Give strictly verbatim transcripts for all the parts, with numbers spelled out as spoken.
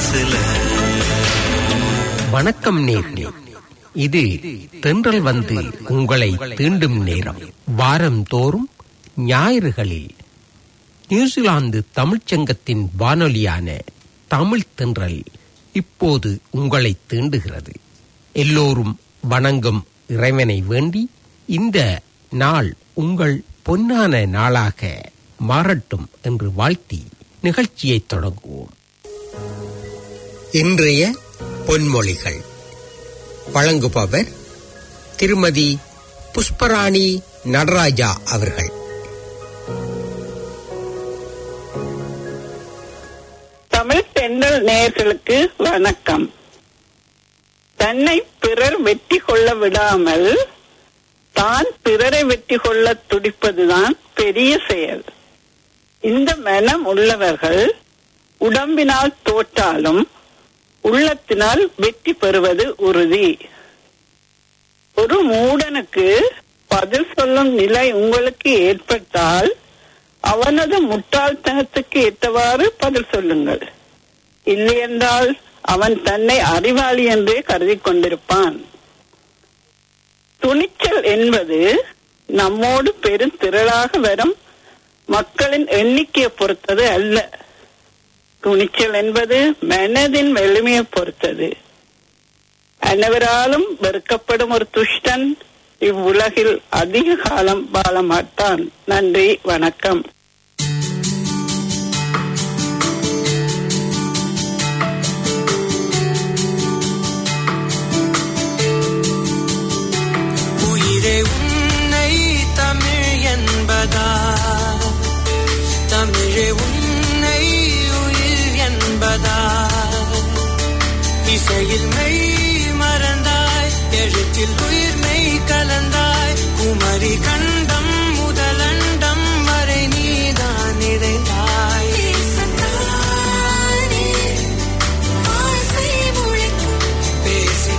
மனசுல. வணக்கம் நேர்களே, இது தென்றல் வந்து உங்களை தீண்டும் நேரம். வாரந்தோறும் ஞாயிறுகளில் நியூசிலாந்து தமிழ்ச்சங்கத்தின் வானொலியான தமிழ் தென்றல் இப்போது உங்களை தீண்டுகிறது. எல்லோரும் வணங்கும் இறைவனை வேண்டி இந்த நாள் உங்கள் பொன்னான நாளாக மாறட்டும் என்று வாழ்த்தி நிகழ்ச்சியை தொடங்குவோம். இன்றைய பொன்மொழிகள் வழங்குபவர் திருமதி புஷ்பராணி நடராஜா அவர்கள். தமிழ் தென்றல் நேயர்களுக்கு வணக்கம். தன்னை பிறர் வெற்றி கொள்ள விடாமல் தான் பிறரை வெற்றி கொள்ள துடிப்பதுதான் பெரிய செயல். இந்த மனம் உள்ளவர்கள் உடம்பினால் தோற்றாலும் உள்ளத்தினால் வெற்றி பெறுவது உறுதி. ஒரு மூடனுக்கு பதில் சொல்லும் நிலை உங்களுக்கு ஏற்பட்டால் அவனது முட்டாள்தனத்துக்கு ஏற்றவாறு பதில் சொல்லுங்கள். இல்லையென்றால் அவன் தன்னை அறிவாளி என்றே கருதி கொண்டிருப்பான். துணிச்சல் என்பது நம்மோடு பெரும் திரளாக வரும் மக்களின் எண்ணிக்கையை பொறுத்தது அல்ல. துணிச்சல் என்பது மனதின் வலிமையை பொறுத்தது. அனைவராலும் வெறுக்கப்படும் ஒரு துஷ்டன் இவ்வுலகில் அதிக காலம் வாழ மாட்டான். நன்றி, வணக்கம். உயிரே உன்னை தமிழ் என்பதா, தமிழே உன்னை உயிர் என்பதா, இசையில் மெய் மறந்தாய், எழுத்தில் உயிர் மெய் கலந்தாய், குமரி கண்டம் முதலண்டம் வரை நீதான் நிறைந்தாய். பேசி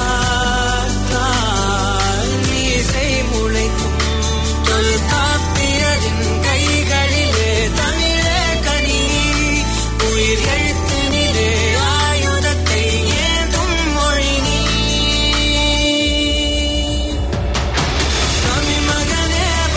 பார்த்தால் மீசை முளைக்கும். தொல்காப்பியரின் கைகளிலே தமிழே கனி, உயிர் எழுத்தினிலே ஆயுதத்தை ஏந்தும் மொழி நீ. தமிழ் மகனே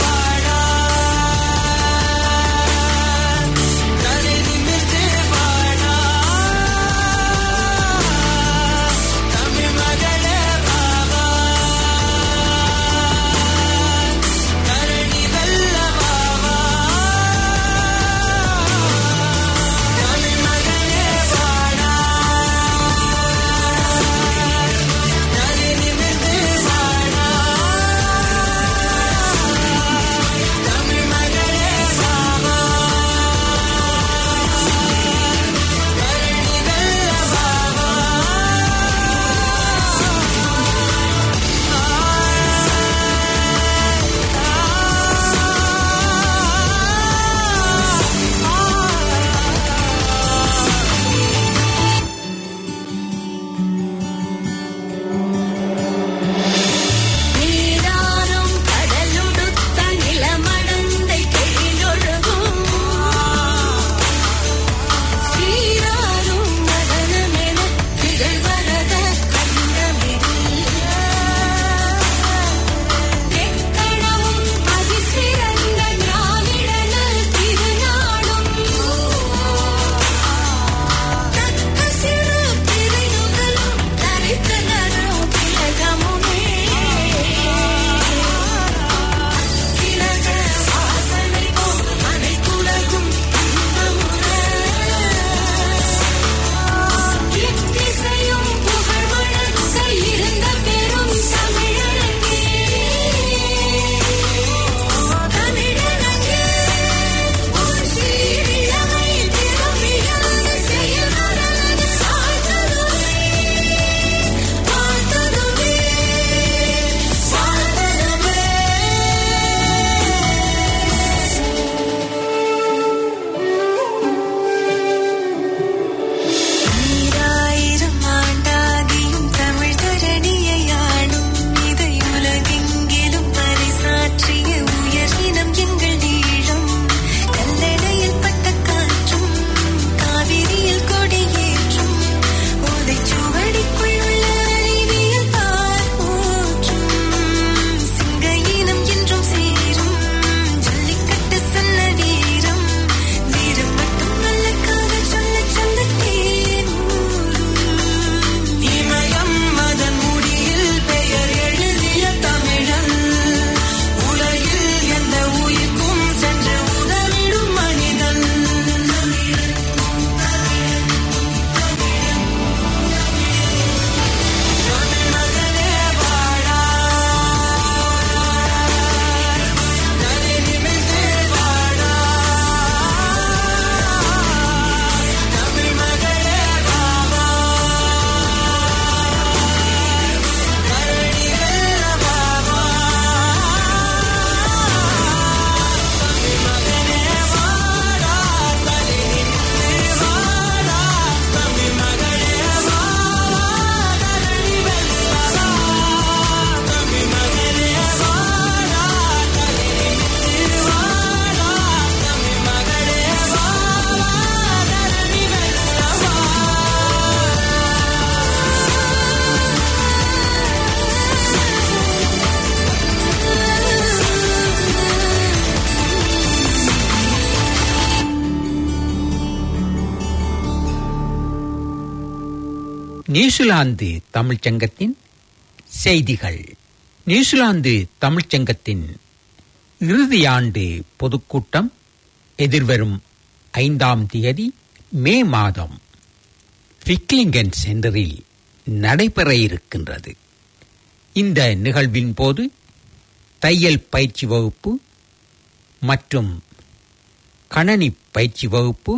நியூசிலாந்து தமிழ்ச்சங்கத்தின் செய்திகள். நியூசிலாந்து தமிழ்ச்சங்கத்தின் இறுதியாண்டு பொதுக்கூட்டம் எதிர்வரும் ஐந்தாம் தேதி மே மாதம் பிக்லிங்கன் சென்டரில் நடைபெற இருக்கின்றது. இந்த நிகழ்வின் போது தையல் பயிற்சி வகுப்பு மற்றும் கணனி பயிற்சி வகுப்பு,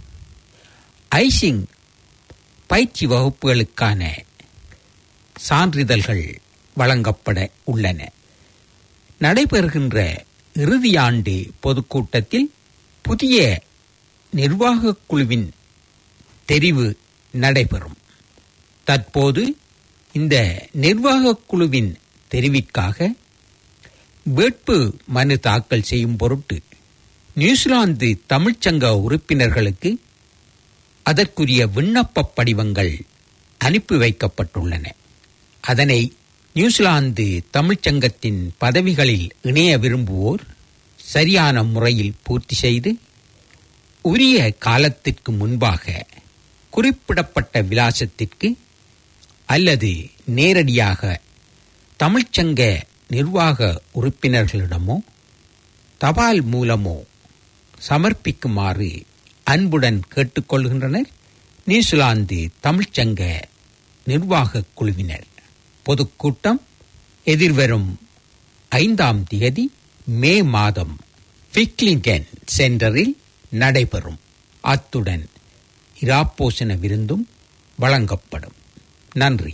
ஐசிங் பயிற்சி வகுப்புகளுக்கான சான்றிதழ்கள் வழங்கப்பட உள்ளன. நடைபெறுகின்ற இறுதியாண்டு பொதுக்கூட்டத்தில் புதிய நிர்வாகக் குழுவின் தெரிவு நடைபெறும். தற்போது இந்த நிர்வாகக் குழுவின் தெரிவிற்காக வேட்பு மனு தாக்கல் செய்யும் பொருட்டு நியூசிலாந்து தமிழ்ச்சங்க உறுப்பினர்களுக்கு அதற்குரிய விண்ணப்ப படிவங்கள் அனுப்பி வைக்கப்பட்டுள்ளன. அதனை நியூசிலாந்து தமிழ்ச்சங்கத்தின் பதவிகளில் இணைய விரும்புவோர் சரியான முறையில் பூர்த்தி செய்து உரிய காலத்திற்கு முன்பாக குறிப்பிடப்பட்ட விலாசத்திற்கு அல்லது நேரடியாக தமிழ்ச்சங்க நிர்வாக உறுப்பினர்களிடமோ தபால் மூலமோ சமர்ப்பிக்குமாறு அன்புடன் கேட்டுக்கொள்கின்றனர் நியூசிலாந்து தமிழ்ச்சங்க நிர்வாகக் குழுவினர். பொதுக்கூட்டம் எதிர்வரும் ஐந்தாம் தேதி மே மாதம் பிக்லிங்கன் சென்டரில் நடைபெறும். அத்துடன் இராப்போசன விருந்தும் வழங்கப்படும். நன்றி.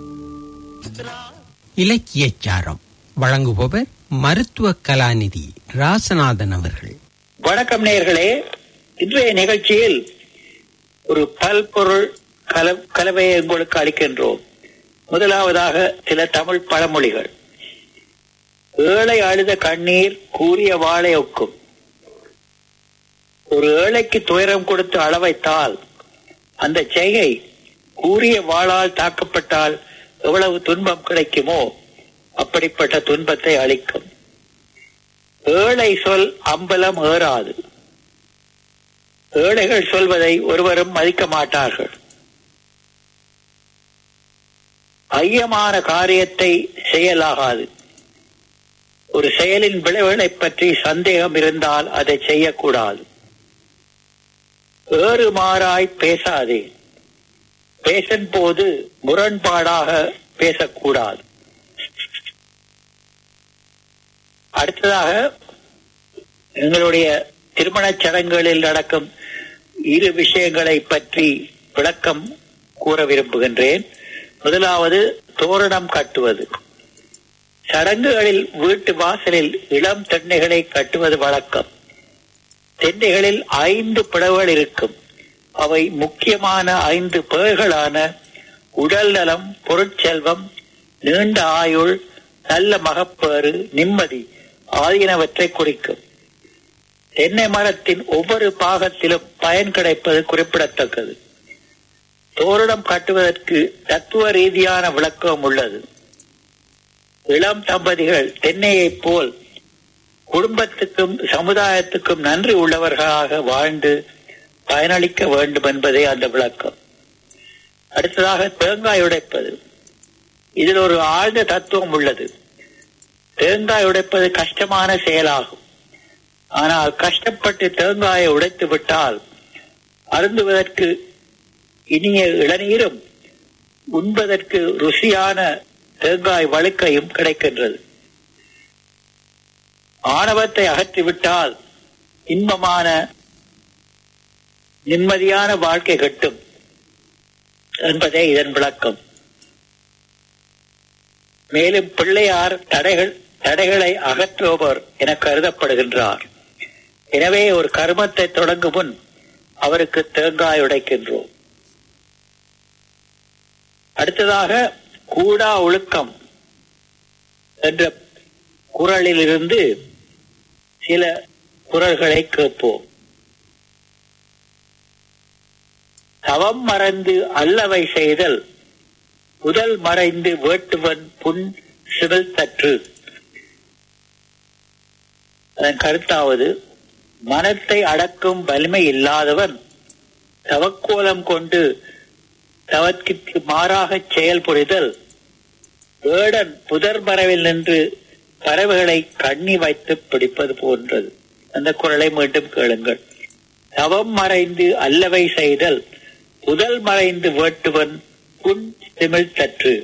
இலக்கியச்சாரம் வழங்குபவர் மருத்துவ கலாநிதி ராசநாதன் அவர்கள். வணக்கம் நேயர்களே. இன்றைய நிகழ்ச்சியில் ஒரு பல்பொருள் கல கலவையை உங்களுக்கு அளிக்கின்றோம். முதலாவதாக சில தமிழ் பழமொழிகள். ஏழை அழுத கண்ணீர் கூறிய வாளை ஒக்கும். ஒரு ஏழைக்கு துயரம் கொடுத்து அளவைத்தால் அந்த செய்கை கூறிய வாளால் தாக்கப்பட்டால் எவ்வளவு துன்பம் கிடைக்குமோ அப்படிப்பட்ட துன்பத்தை அளிக்கும். ஏழை சொல் அம்பலம் ஏறாது. ஏழைகள் சொல்வதை ஒருவரும் மதிக்க மாட்டார்கள். ஐயமான காரியத்தை செயலாகாது. ஒரு செயலின் விளைவுகளை பற்றி சந்தேகம் இருந்தால் அதை செய்யக்கூடாது. ஏறு மாறாய் பேசாதே. பேசும் போது முரண்பாடாக பேசக்கூடாது. அடுத்ததாக எங்களுடைய திருமணச் சடங்குகளில் நடக்கும் இரு விஷயங்களை பற்றி விளக்கம் கூற விரும்புகின்றேன். முதலாவது தோரணம் கட்டுவது. சடங்குகளில் வீட்டு வாசலில் இளம் தென்னைகளை கட்டுவது வழக்கம். தென்னைகளில் ஐந்து பிளவுகள் இருக்கும். அவை முக்கியமான ஐந்து பெயர்களான உடல் நலம், பொருட்செல்வம், நீண்ட ஆயுள், நல்ல மகப்பேறு, நிம்மதி ஆகியனவற்றை குறிக்கும். தென்னை மரத்தின் ஒவ்வொரு பாகத்திலும் பயன் கிடைப்பது குறிப்பிடத்தக்கது. தோரணம் கட்டுவதற்கு தத்துவ ரீதியான விளக்கம் உள்ளது. இளம் தம்பதிகள் தென்னையைப் போல் குடும்பத்துக்கும் சமுதாயத்துக்கும் நன்றி உள்ளவர்களாக வாழ்ந்து பயனளிக்க வேண்டும் என்பதே அந்த விளக்கம். அடுத்ததாக தேங்காய் உடைப்பது. இதில் ஒரு ஆழ்ந்த தத்துவம் உள்ளது. தேங்காய் உடைப்பது கஷ்டமான செயலாகும். ஆனால் கஷ்டப்பட்டு தேங்காயை உடைத்து விட்டால் அருந்துவதற்கு இனிய இளநீரும் உண்பதற்கு ருசியான தேங்காய் வழுக்கையும் கிடைக்கின்றது. ஆணவத்தை அகற்றிவிட்டால் இன்பமான நிம்மதியான வாழ்க்கை கட்டும் என்பதே இதன் விளக்கம். மேலும் பிள்ளையார் தடைகள் தடைகளை அகற்றுபவர் என கருதப்படுகின்றார். எனவே ஒரு கர்மத்தை தொடங்கும் முன் அவருக்கு தேங்காய் உடைக்கின்றோம். அடுத்ததாக கூடா ஒழுக்கம் என்ற குறளில் இருந்து சில குறள்களை கேட்போம். தவம் மறந்து அல்லவை செய்தல் முதல் மறைந்து வேட்டுவன் புன் சிவில் தற்று. அதன் கருத்தாவது, மனத்தை அடக்கும் வலிமை இல்லாதவன் தவக்கோலம் கொண்டு தவத்திற்கு மாறாக செயல் புரிதல் வேடன் புதர் மறைவில் நின்று பறவைகளை கண்ணி வைத்து பிடிப்பது போன்றது. அந்த குரலை மீண்டும் கேளுங்கள். தவம் மறைந்து அல்லவை செய்தல் புதல் மறைந்து வேட்டுவன் புன் சிமிழ் தற்று.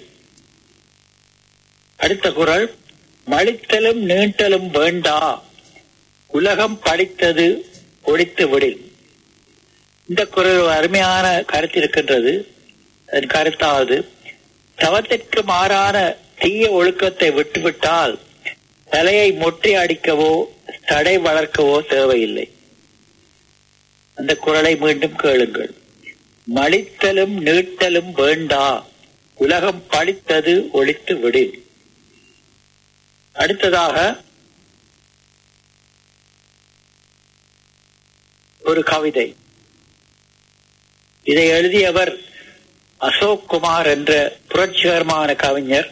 அடுத்த குரல் மழித்தலும் நீண்டலும் வேண்டா உலகம் படித்தது ஒழித்து விடில். இந்த குரல் அருமையான கருத்து இருக்கின்றது. அதன் கருத்தாவது தவத்திற்கு மாறான தீய ஒழுக்கத்தை விட்டுவிட்டால் தலையை மொட்டை அடிக்கவோ தடை வளர்க்கவோ தேவையில்லை. அந்த குரலை மீண்டும் கேளுங்கள். மழித்தலும் நீட்டலும் வேண்டா உலகம் படித்தது ஒழித்து விடில். அடுத்ததாக ஒரு கவிதை. இதை எழுதியவர் அசோக் குமார் என்ற புரட்சிகரமான கவிஞர்.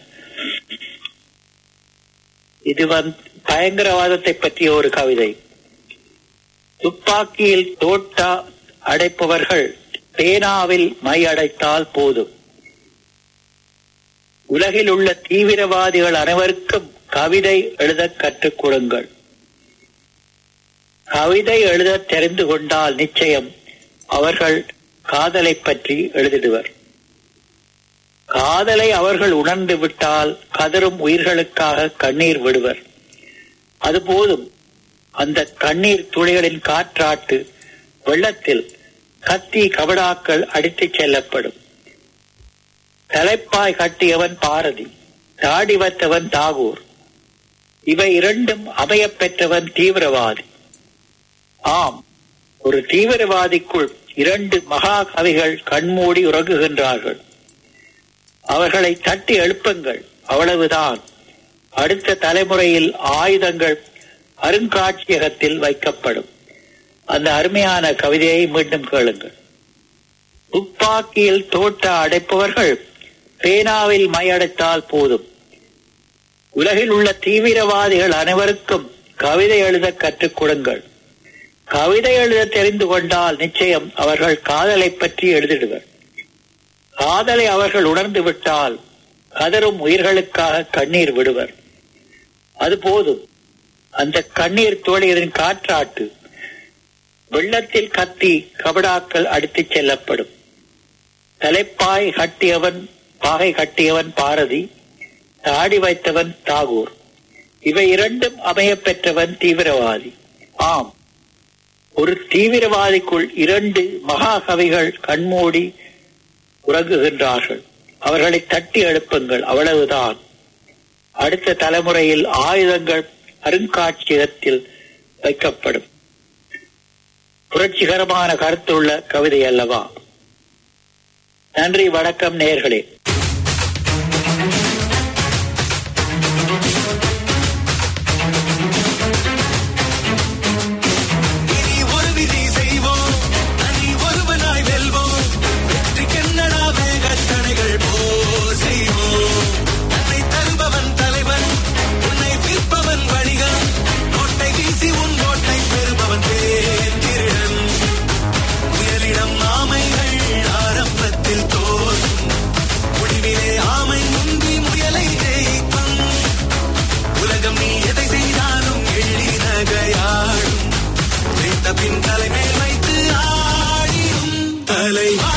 இது வந்து பயங்கரவாதத்தை பற்றிய ஒரு கவிதை. துப்பாக்கியில் தோட்டா அடைப்பவர்கள் பேனாவில் மை அடைத்தால் போதும். உலகில் உள்ள தீவிரவாதிகள் அனைவருக்கும் கவிதை எழுத கற்றுக் கொடுங்கள். கவிதை எழுத தெரிந்து கொண்டால் நிச்சயம் அவர்கள் காதலை பற்றி எழுதிடுவர். காதலை அவர்கள் உணர்ந்து விட்டால் கதரும் உயிர்களுக்காக கண்ணீர் விடுவர். அது போதும். அந்த கண்ணீர் துளிகளின் காற்றாட்டு வெள்ளத்தில் கத்தி கபடாக்கள் அடித்துச் செல்லப்படும். தலைப்பாய் கட்டியவன் பாரதி, தாடி வைத்தவன் தாகூர், இவை இரண்டும் அமையப் பெற்றவன் தீவிரவாதி. ஆம், ஒரு தீவிரவாதிக்குள் இரண்டு மகா கவிகள் கண்மூடி உறங்குகின்றார்கள். அவர்களை தட்டி எழுப்புங்கள், அவ்வளவுதான். அடுத்த தலைமுறையில் ஆயுதங்கள் அருங்காட்சியகத்தில் வைக்கப்படும். அந்த அருமையான கவிதையை மீண்டும் கேளுங்கள். துப்பாக்கியில் தோட்ட அடைப்பவர்கள் பேனாவில் மை அடைத்தால் போதும். உலகில் உள்ள தீவிரவாதிகள் அனைவருக்கும் கவிதை எழுத கற்றுக் கொடுங்கள். கவிதை எழுத தெரிந்து கொண்டால் நிச்சயம் அவர்கள் காதலை பற்றி எழுதிடுவர். காதலை அவர்கள் உணர்ந்து விட்டால் கதரும் உயிர்களுக்காக கண்ணீர் விடுவர். அது போதும். அந்த கண்ணீர் தோழியரின் காற்றாட்டு வெள்ளத்தில் கத்தி கபடாக்கள் அடித்துச் செல்லப்படும். தலைப்பாய் கட்டியவன் பாகை கட்டியவன் பாரதி, தாடி வைத்தவன் தாகூர், இவை இரண்டும் அமைய பெற்றவன் தீவிரவாதி. ஆம், ஒரு தீவிரவாதிக்குள் இரண்டு மகாகவிகள் கண்மூடி உறங்குகின்றார்கள். அவர்களை தட்டி எழுப்புங்கள், அவ்வளவுதான். அடுத்த தலைமுறையில் ஆயுதங்கள் அருங்காட்சியகத்தில் வைக்கப்படும். புரட்சிகரமான கருத்துள்ள கவிதை அல்லவா? நன்றி, வணக்கம் நேயர்களே. பின் தலைமேல் வைத்து ஆடியும் தலைவா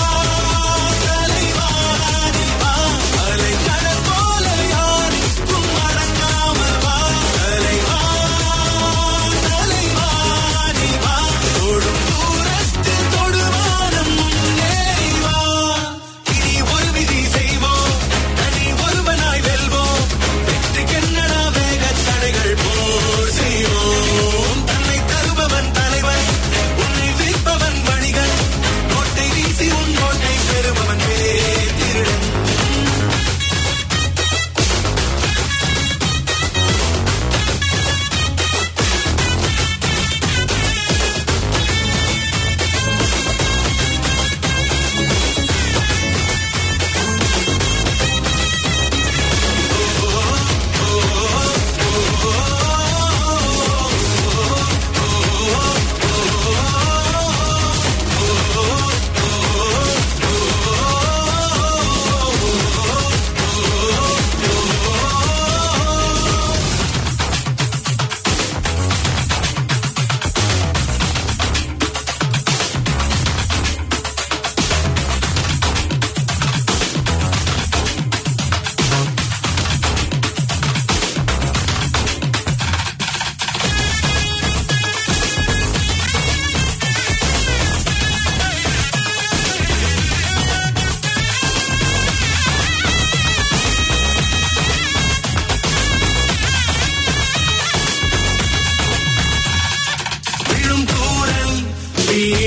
தலைவா வா அலை கடல் போல யாருக்கும் அடங்காமல் வா தலைவா தலைவா வா தொடும் தூரத்தில் தொடுவானம் முன்னேறி வா. இனி ஒரு விதி செய்வோம், தனி ஒருவனாய் வெல்வோம், வெற்றி கண்ணடா வேக தடைகள் போர் செய்வோம். தன்னை தருபவன் தலைவன், உன்னை விற்பவன் வணிகன், கோட்டை வீச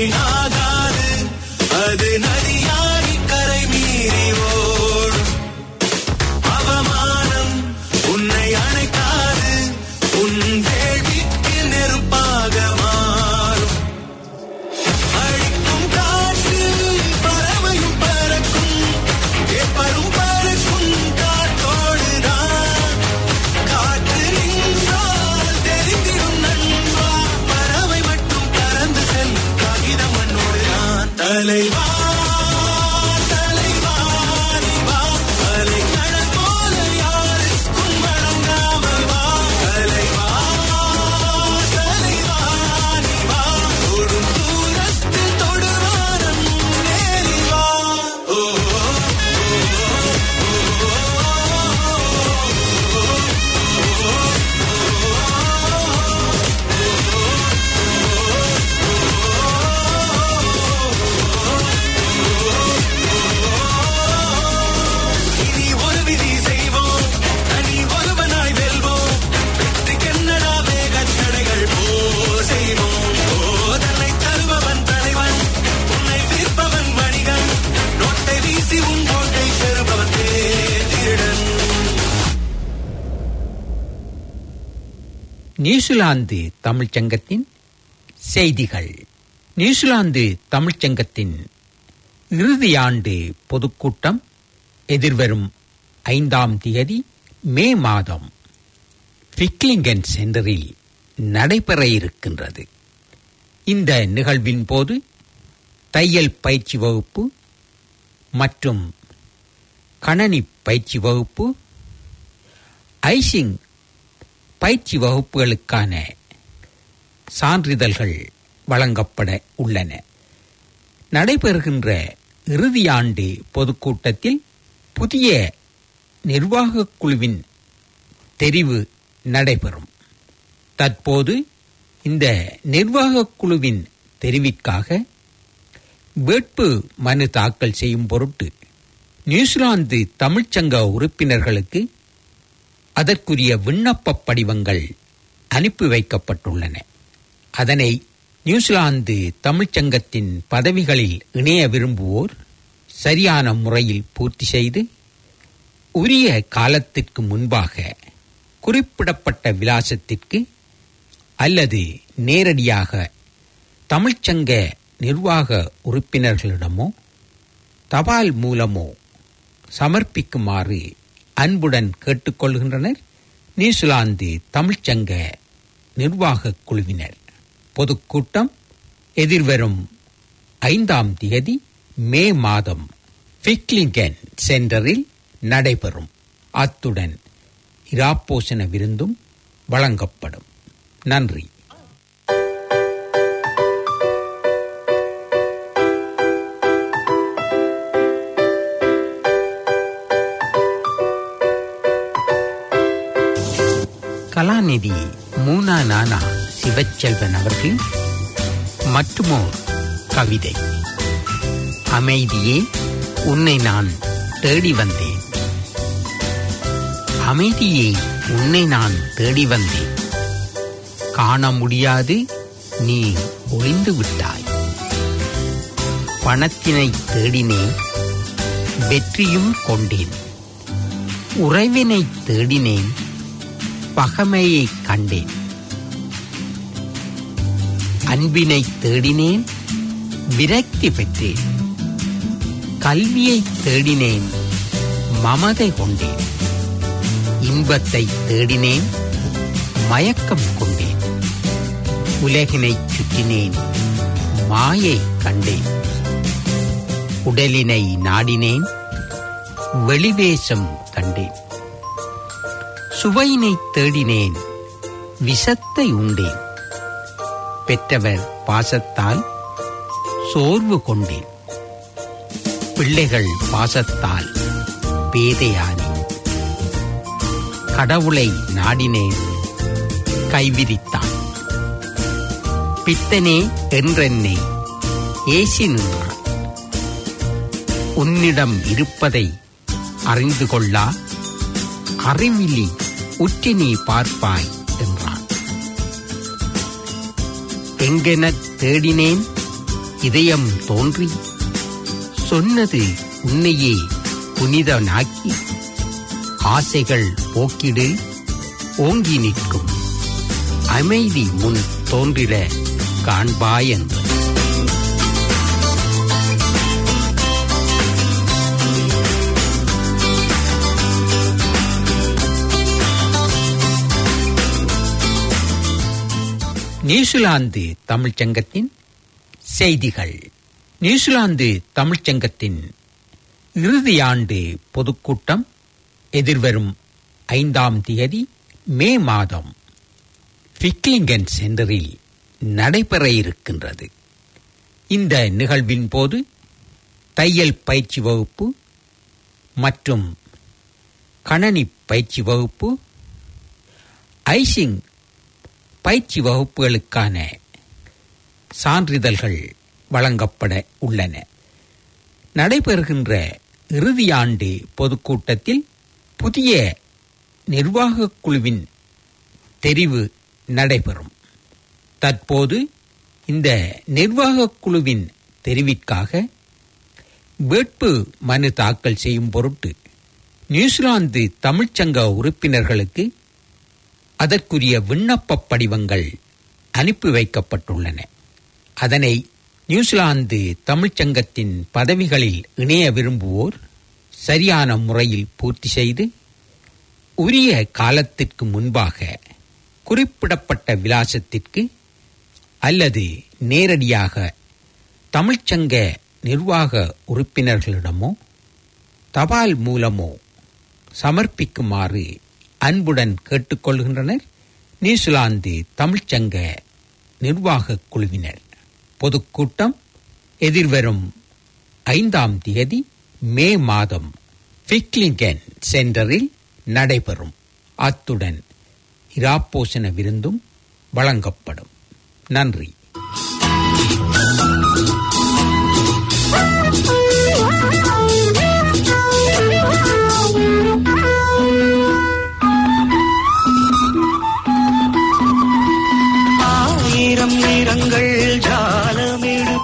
வீணாகாது, அது நதியாகி கரை மீறி ஓடும். அவமானம் உன்னை அணைக்காது, உன் வேள்விக்கு நெருப்பாக மாறும். அழிக்கும் காற்று பறவையும் பறக்கும், எப்பரும் பறக்கும் காற்றோடுதான். காற்று நின்றால் தெரிந்திடும் நண்பா, பறவை மட்டும் பறந்து செல் காகிதம் மண்ணோடுதான். தலைவா தலைவா நீ வா, அலைக்கடல் போல யாருக்கும் வழங்காமல் வா. தலைவா தலைவா நீ வா, தொடும் தூரத்தில் தொடுவானம் ஏறி வா. ஓ இனி ஒரு விதி செய்வோம், தனி ஒருவனாய் வெல்வோம். வெற்றி கன்னடா வேகத் தடைகள் போர் செய்வோம். போதனை தருபவன் தலைவன், உன்னை விற்பவன் வணிகன், நோட்டை வீசி உன் கோட்டை பெறுபவன் திருடன். நியூசிலாந்து தமிழ்ச்சங்கத்தின் செய்திகள். நியூசிலாந்து தமிழ்ச்சங்கத்தின் இறுதியாண்டு பொதுக்கூட்டம் எதிர்வரும் ஐந்தாம் தேதி மே மாதம் பிக்லிங்கன் சென்டரில் நடைபெற இருக்கின்றது. இந்த நிகழ்வின் போது தையல் பயிற்சி வகுப்பு மற்றும் கணனி பயிற்சி வகுப்பு, ஐசிங் பயிற்சி வகுப்புகளுக்கான சான்றிதழ்கள் வழங்கப்பட உள்ளன. நடைபெறுகின்ற இறுதியாண்டு பொதுக்கூட்டத்தில் புதிய நிர்வாகக் குழுவின் தெரிவு நடைபெறும். தற்போது இந்த நிர்வாகக் குழுவின் தெரிவிற்காக வேட்பு மனு தாக்கல் செய்யும் பொருட்டு நியூசிலாந்து தமிழ்ச்சங்க உறுப்பினர்களுக்கு அதற்குரிய விண்ணப்ப படிவங்கள் அனுப்பி வைக்கப்பட்டுள்ளன. அதனை நியூசிலாந்து தமிழ்ச்சங்கத்தின் பதவிகளில் இணைய விரும்புவோர் சரியான முறையில் பூர்த்தி செய்து உரிய காலத்திற்கு முன்பாக குறிப்பிடப்பட்ட விலாசத்திற்கு அல்லது நேரடியாக தமிழ்ச்சங்க நிர்வாக உறுப்பினர்களிடமோ தபால் மூலமோ சமர்ப்பிக்குமாறு அன்புடன் கேட்டுக்கொள்கின்றனர் நியூசிலாந்து தமிழ்ச்சங்க நிர்வாகக் குழுவினர். பொதுக்கூட்டம் எதிர்வரும் ஐந்தாம் தேதி மே மாதம் பிக்லிங்கன் சென்டரில் நடைபெறும். அத்துடன் இராப்போசன விருந்தும் வழங்கப்படும். நன்றி. கலாநிதி மூனா நானா சிவச்செல்வன் அவர்கள் மற்றுமோர் கவிதை. அமைதியே உன்னை நான் தேடி வந்தேன், அமைதியே உன்னை நான் தேடி வந்தேன், காண முடியாது நீ ஒளிந்து விட்டாய். பணத்தினை தேடினேன், வெற்றியும் கொண்டேன், உறவினை தேடினேன், பகைமையை கண்டேன். அன்பினை தேடினேன், விரக்தி பெற்றேன், கல்வியை தேடினேன், மமதை கொண்டேன், இன்பத்தை தேடினேன், மயக்கம் கொண்டேன், உலகினை சுற்றினேன், மாயை கண்டேன், உடலினை நாடினேன், வெளிவேஷம் கண்டேன், சுவையினை தேடினேன், விஷத்தை உண்டேன், பெற்றவர் பாசத்தால் சோர்வு கொண்டேன், பிள்ளைகள் பாசத்தால் பேதையானேன், கடவுளை நாடினேன், கைவிரித்தான், பித்தனே என்றென்னை ஏசி நின்றான், உன்னிடம் இருப்பதை அறிந்து கொள்ளா அறிவிலி உற்றி நீ பார்ப்பாய் என்றான். எங்கெனத் தேடினேன் இதயம் தோன்றி சொன்னது உன்னையே புனிதனாக்கி ஆசைகள் போக்கிடு ஓங்கி நிற்கும் அமைதி முன் தோன்றிட காண்பாய் என்று. நியூசிலாந்து தமிழ்ச்சங்கத்தின் செய்திகள். நியூசிலாந்து தமிழ்ச்சங்கத்தின் இறுதியாண்டு பொதுக்கூட்டம் எதிர்வரும் ஐந்தாம் தேதி மே மாதம் ஃபிக்லிங்கன் சென்டரில் நடைபெற இருக்கின்றது. இந்த நிகழ்வின் போது தையல் பயிற்சி வகுப்பு மற்றும் கணனி பயிற்சி வகுப்பு, ஐசிங் பயிற்சி வகுப்புகளுக்கான சான்றிதழ்கள் வழங்கப்பட உள்ளன. நடைபெறுகின்ற இறுதியாண்டு பொதுக்கூட்டத்தில் புதிய நிர்வாகக் குழுவின் தெரிவு நடைபெறும். தற்போது இந்த நிர்வாகக் குழுவின் தெரிவிற்காக வேட்பு மனு தாக்கல் செய்யும் பொருட்டு நியூசிலாந்து தமிழ்ச்சங்க உறுப்பினர்களுக்கு அதற்குரிய விண்ணப்ப படிவங்கள் அனுப்பி வைக்கப்பட்டுள்ளன. அதனை நியூசிலாந்து தமிழ்ச்சங்கத்தின் பதவிகளில் இணைய விரும்புவோர் சரியான முறையில் பூர்த்தி செய்து உரிய காலத்திற்கு முன்பாக குறிப்பிடப்பட்ட விலாசத்திற்கு அல்லது நேரடியாக தமிழ்ச்சங்க நிர்வாக உறுப்பினர்களிடமோ தபால் மூலமோ சமர்ப்பிக்குமாறு அன்புடன் கேட்டுக்கொள்கின்றனர் நியூசிலாந்து தமிழ்ச்சங்க நிர்வாக குழுவினர். பொதுக்கூட்டம் எதிர்வரும் ஐந்தாம் தேதி மே மாதம் ஃபிக்லிங்கன் சென்டரில் நடைபெறும். அத்துடன் இராப்போசன விருந்தும் வழங்கப்படும். நன்றி. ஆயிரம் நிறங்கள் ஜாலமிடும்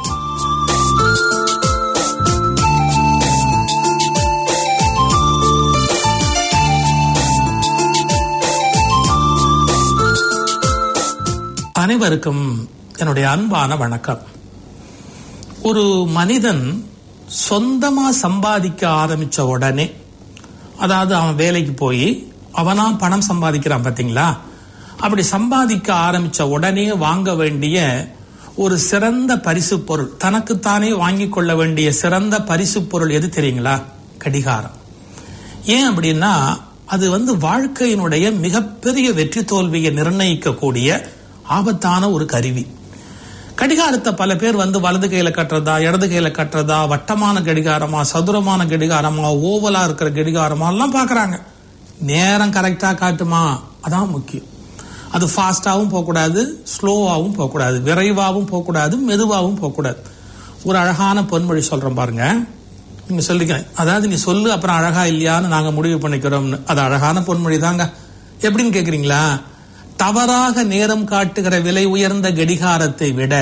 அனைவருக்கும் என்னுடைய அன்பான வணக்கம். ஒரு மனிதன் சொந்தமா சம்பாதிக்க ஆரம்பிச்ச உடனே, அதாவது அவன் வேலைக்கு போய் அவனா பணம் சம்பாதிக்கிறான் பாத்தீங்களா, அப்படி சம்பாதிக்க ஆரம்பிச்ச உடனே வாங்க வேண்டிய ஒரு சிறந்த பரிசு பொருள், தனக்குத்தானே வாங்கிக் கொள்ள வேண்டிய சிறந்த பரிசு பொருள் எது தெரியுங்களா? கடிகாரம். ஏன் அப்படின்னா அது வந்து வாழ்க்கையினுடைய மிகப்பெரிய வெற்றி தோல்வியை நிர்ணயிக்கக்கூடிய ஆபத்தான ஒரு கருவி. கடிகாரத்தை பல பேர் வந்து வலது கையில கட்டுறதா, இடது கையில கட்டுறதா, வட்டமான கடிகாரமா, சதுரமான கடிகாரமா, ஓவலா இருக்கிற கடிகாரமா எல்லாம் பாக்குறாங்க. நேரம் கரெக்டா காட்டுமா? அதான் முக்கியம். அது ஃபாஸ்டாவும் போகக்கூடாது, ஸ்லோவாவும் போகக்கூடாது, விரைவாகவும் போகக்கூடாது, மெதுவாகவும் போகக்கூடாது. ஒரு அழகான பொன்மொழி சொல்றோம் பாருங்க. நீங்க சொல்லிக்கிறேன், அதாவது நீ சொல்லு அப்புறம் அழகா இல்லையான்னு நாங்க முடிவு பண்ணிக்கிறோம்னு. அது அழகான பொன்மொழி தாங்க. எப்படின்னு கேக்குறீங்களா? தவறாக நேரம் காட்டுகிற விலை உயர்ந்த கடிகாரத்தை விட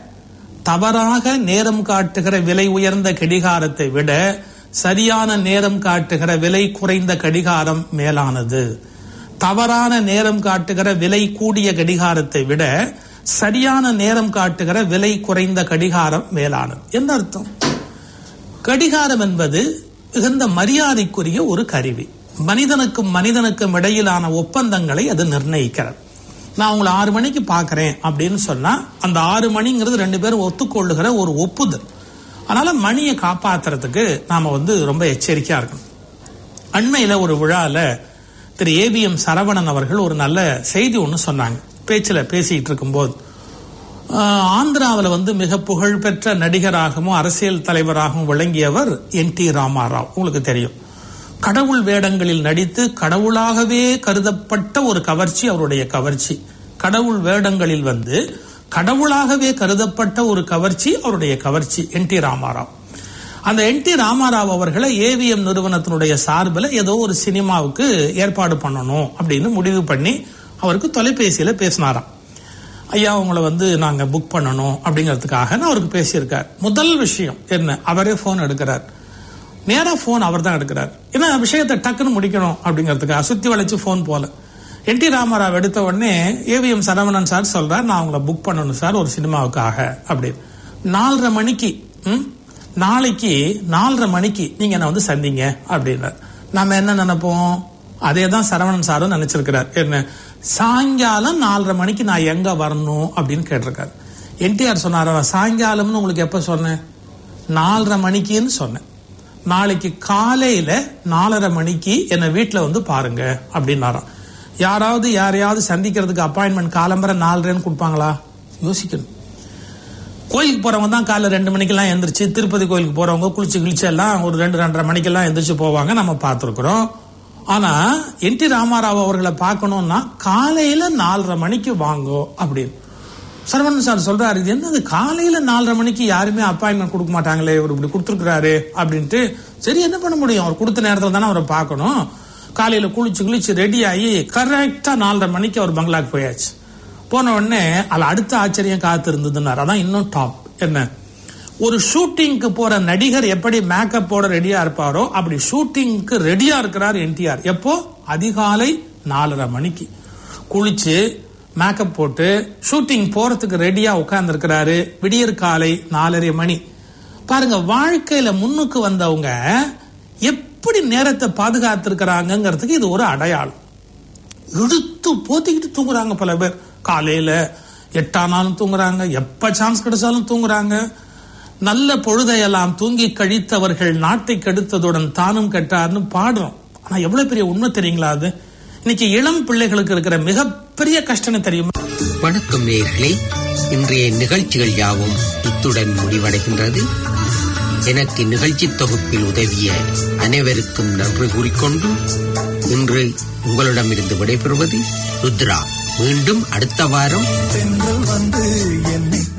தவறாக நேரம் காட்டுகிற விலை உயர்ந்த கடிகாரத்தை விட சரியான நேரம் காட்டுகிற விலை குறைந்த கடிகாரம் மேலானது. தவறான நேரம் காட்டுகிற விலை கூடிய கடிகாரத்தை விட சரியான நேரம் காட்டுகிற விலை குறைந்த கடிகாரம் மேலானது. என்ன அர்த்தம்? கடிகாரம் என்பது மிகுந்த மரியாதைக்குரிய ஒரு கருவி. மனிதனுக்கும் மனிதனுக்கும் இடையிலான ஒப்பந்தங்களை அது நிர்ணயிக்கிறது. நான் உங்களை ஆறு மணிக்கு பாக்கிறேன் அப்படின்னு சொன்னா அந்த ஆறு மணிங்கிறது ரெண்டு பேரும் ஒத்துக்கொள்ளுகிற ஒரு ஒப்புதல். அதனால மணியை காப்பாத்துறதுக்கு நாம வந்து ரொம்ப எச்சரிக்கையா இருக்கணும். அண்மையில ஒரு விழால திரு ஏபிஎம் சரவணன் அவர்கள் ஒரு நல்ல செய்தி ஒன்று சொன்னாங்க. பேச்சில் பேசிட்டு இருக்கும் போது, ஆந்திராவில் வந்து மிக புகழ்பெற்ற நடிகராகவும் அரசியல் தலைவராகவும் விளங்கியவர் என் டி ராமாராவ். உங்களுக்கு தெரியும். கடவுள் வேடங்களில் நடித்து கடவுளாகவே கருதப்பட்ட ஒரு கவர்ச்சி அவருடைய கவர்ச்சி. கடவுள் வேடங்களில் வந்து கடவுளாகவே கருதப்பட்ட ஒரு கவர்ச்சி அவருடைய கவர்ச்சி என் டி ராமாராவ். அந்த என் டி ராமாராவ் அவர்களை ஏவிஎம் நிறுவனத்தினுடைய சார்பில் ஏதோ ஒரு சினிமாவுக்கு ஏற்பாடு பண்ணணும் அப்படின்னு முடிவு பண்ணி அவருக்கு தொலைபேசியில பேசினாராம். ஐயா உங்களை வந்து நாங்க புக் பண்ணணும் அப்படிங்கிறதுக்காக அவருக்கு பேசியிருக்கார். முதல் விஷயம் என்ன, அவரே போன் எடுக்கிறார். நேரா போன் அவர் தான் எடுக்கிறார். ஏன்னா விஷயத்தை டக்குன்னு முடிக்கணும் அப்படிங்கிறதுக்காக சுத்தி வளைச்சு போன் போல. என் டி ராமராவ் எடுத்த உடனே ஏவிஎம் சரவணன் சார் சொல்றார், நான் உங்களை புக் பண்ணணும் சார் ஒரு சினிமாவுக்காக அப்படின்னு. நாலரை மணிக்கு நாளைக்கு நாலரை மணிக்கு நீங்க என்ன வந்து சந்திங்க அப்படின்னார். நம்ம என்ன நினைப்போம், அதே தான் சரவணன் சாரும் நினைச்சிருக்கிறார். என்ன, சாயங்காலம் நாலரை மணிக்கு நான் எங்க வரணும் அப்படின்னு கேட்டிருக்காரு. என்டிஆர் சொன்னார், சாயங்காலம்னு உங்களுக்கு எப்ப சொன்னேன், நாலரை மணிக்குன்னு சொன்னேன். நாளைக்கு காலையில நாலரை மணிக்கு என்ன வீட்டுல வந்து பாருங்க அப்படின்னாராம். யாராவது யாரையாவது சந்திக்கிறதுக்கு அப்பாயின்மெண்ட் காலம்பரை நாலரைன்னு கொடுப்பாங்களா? யோசிக்கணும். கோயிலுக்கு போறவங்க தான் காலைல ரெண்டு மணிக்கெல்லாம் எந்திரிச்சு, திருப்பதி கோயிலுக்கு போறவங்க குளிச்சு கிழிச்சு எல்லாம் ஒரு ரெண்டு ரெண்டரை மணிக்கெல்லாம் எந்திரிச்சு போவாங்க, நம்ம பார்த்துருக்குறோம். ஆனா என் டி ராமராவ் அவர்களை பார்க்கணும்னா காலையில நாலரை மணிக்கு வாங்கோ அப்படின்னு சரவணன் சார் சொல்றாரு. இது என்னது, காலையில நாலரை மணிக்கு யாருமே அப்பாயின்மெண்ட் கொடுக்க மாட்டாங்களே, இவர் இப்படி கொடுத்துருக்காரு அப்படின்ட்டு. சரி என்ன பண்ண முடியும், அவர் கொடுத்த நேரத்துல தானே அவரை பார்க்கணும். காலையில குளிச்சு குளிச்சு ரெடி ஆகி கரெக்டா நாலரை மணிக்கு அவர் பங்களாக்கு போயாச்சு. போன உடனே அதுல அடுத்த ஆச்சரியம் காத்து இருந்ததுன்னாரு. அதான் இன்னும் டாப். என்ன, ஒரு ஷூட்டிங்க்கு போற நடிகர் எப்படி மேக்கப்போட ரெடியா இருப்பாரோ அப்படி ஷூட்டிங்க்கு ரெடியா இருக்கிறார் என்டிஆர். எப்போ, அதிகாலை நாலரை மணிக்கு குளிச்சு மேக்கப் போட்டு ஷூட்டிங் போறதுக்கு ரெடியா உட்கார்ந்து இருக்கிறாரு. விடியற் காலை நாலரை மணி. பாருங்க, வாழ்க்கையில முன்னுக்கு வந்தவங்க எப்படி நேரத்தை பாதுகாத்து இருக்கிறாங்கிறதுக்கு இது ஒரு அடையாளம். இழுத்து போத்திக்கிட்டு தூங்குறாங்க பல பேர். காலையில எட்டானாலும் தூங்குறாங்க, எப்ப சான்ஸ் கிடைச்சாலும் தூங்குறாங்க. நல்ல பொழுதையெல்லாம் தூங்கி கழித்தவர்கள் நாட்டை கெடுத்ததுடன் தானும் கெட்டார்னு பாடுறோம். ஆனா எவ்வளவு பெரிய உண்மை தெரியுங்களா அது? இன்னைக்கு இளம் பிள்ளைகளுக்கு இருக்கிற மிகப்பெரிய கஷ்டம் தெரியுமா? வணக்கம் நேயர்களே, இன்றைய நிகழ்ச்சிகள் யாவும் இத்துடன் முடிவடைகின்றது. எனக்கு நிகழ்ச்சி தொகுப்பில் உதவிய அனைவருக்கும் நன்றி கூறிக்கொண்டு இன்று உங்களிடமிருந்து விடைபெறுவது ருத்ரா. மீண்டும் அடுத்த வாரம் பெண்கள் வந்து என்னை